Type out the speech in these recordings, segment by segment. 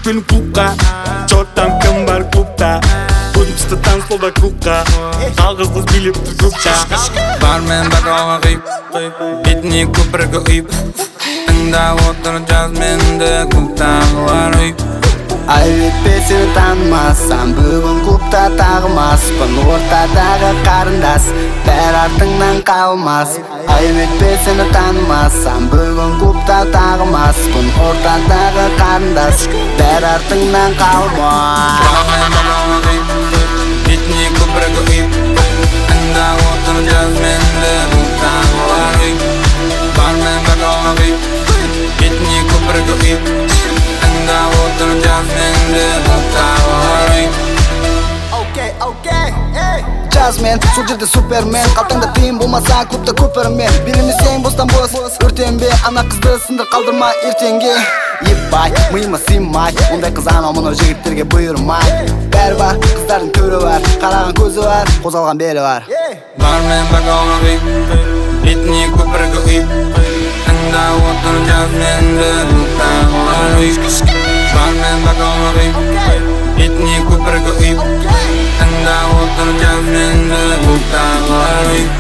күн клубка, чоттан кім бар клубта. Көзімсті танцполда клубка, жалғыз қыз билеп тұр клубта. Бармен бақауға қиып, бетіне көпіргі ұйып, тыңдап отыр жазменді клубтағылар ұйып. Айветпе сені танымасам, бүгін клубта тағымаспын, ортадағы қарындас, бәр артыңнан қалмас. Айветпе сені танымасам, бүгін клубта тағымаспын, ортадағы қарындас, бәр артыңнан қалмас. Бармен бақауға қиып, бетіне көпіргі ұйып, тыңдап отыр жазменді клубтағылар ұйып. Бармен бақауға қиып, бетіне көпіргі ұйып, тыңдап отыр жазменді клубтағылар ұйып. Жазмен, сол жерде супермен, қалтаңда тиын болмаса клубта көпірмен. Берілмесең бостан бос, өртенбе, ана қызды сындыр қалдырма ертеңге. Ебай, миыма сыймай, ондай қыз анау мынау жігіттерге бұйырмай. Бәрі бар, қыздардың түрі бар, қараған көзі бар, қозғалған белі бар. Бармен бақауға қиып, бетіне көпіргі ұйып, тыңдап отыр жазменді клубтағылар ұйып. Бармен бақауға қиып, бетіне көпіргі ұйып, тыңдап отыр жазменді клубтағылар ұйып.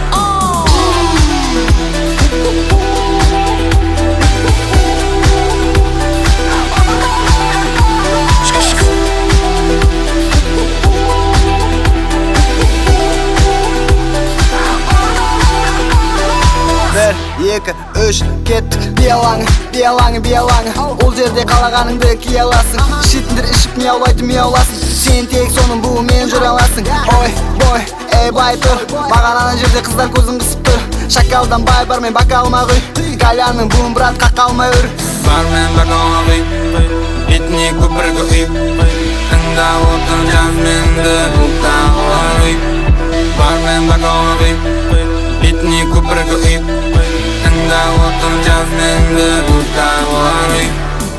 Бір, екі, үш, кеттік. Биялаңы ол жерде қалағаныңды кие аласың. Ішетіндер ішіп мияулайтын мияуласын. Сен тек соның буымен жүре аласың. Ой, бой, ей бай тұр, маған ана жерде қыздар көзін қысып тұр. Шакалдан бай бар, мен бакалыма құй, кальянның буын брат қақалмай үр. Бармен бақауға қиып, бетіне көпіргі ұйып, тыңдап отыр жазменді клубтағылар ұйып. Бармен бақауға қиып, бетіне көпіргі ұйып, тыңдап отыр жазменді клубтағылар ұйып.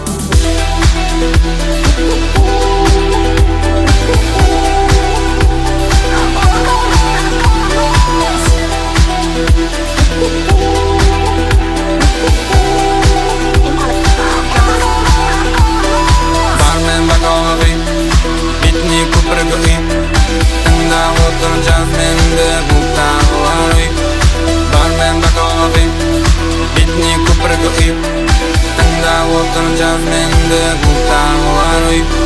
Бармен бақауға қиып, бетіне көпіргі ұйып, тыңдап отыр жазменді клубтағылар ұйып. Бармен бақауға қиып, бетіне көпіргі ұйып, тыңдап отыр жазменді клубтағылар ұйып.